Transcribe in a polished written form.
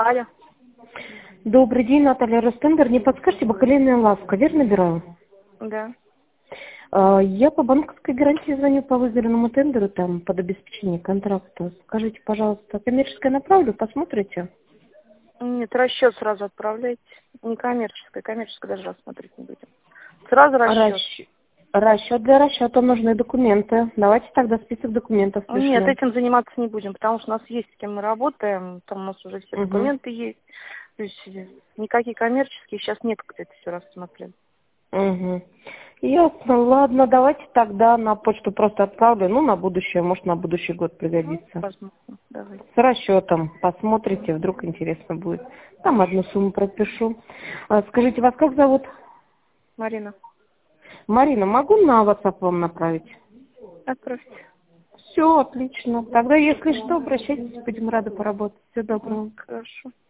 Алло. Добрый день, Наталья Ростендер. Не подскажете, бакалейная лавка, верно набираю? Да. Я по банковской гарантии звоню по выигранному тендеру, там, под обеспечение контракта. Скажите, пожалуйста, коммерческое направлю, посмотрите? Нет, расчет сразу отправляйте. Не коммерческое, коммерческое даже рассмотреть не будем. Сразу расчет. Расчет для расчета нужны документы. Давайте тогда список документов Нет, пришлю. этим заниматься не будем, потому что у нас есть с кем мы работаем, там у нас уже все Угу. документы есть. То есть никакие коммерческие сейчас нет, кто это все рассмотрел. Угу. Ясно, ладно, давайте тогда на почту просто отправлю, ну, на будущее, может, на будущий год пригодится. Возможно, давай. С расчетом посмотрите, вдруг интересно будет. Там одну сумму пропишу. Скажите, вас как зовут? Марина, Марина, могу на WhatsApp вам направить? отправьте. Все, отлично. Тогда, если что, обращайтесь, будем рады поработать. Всего доброго. Хорошо.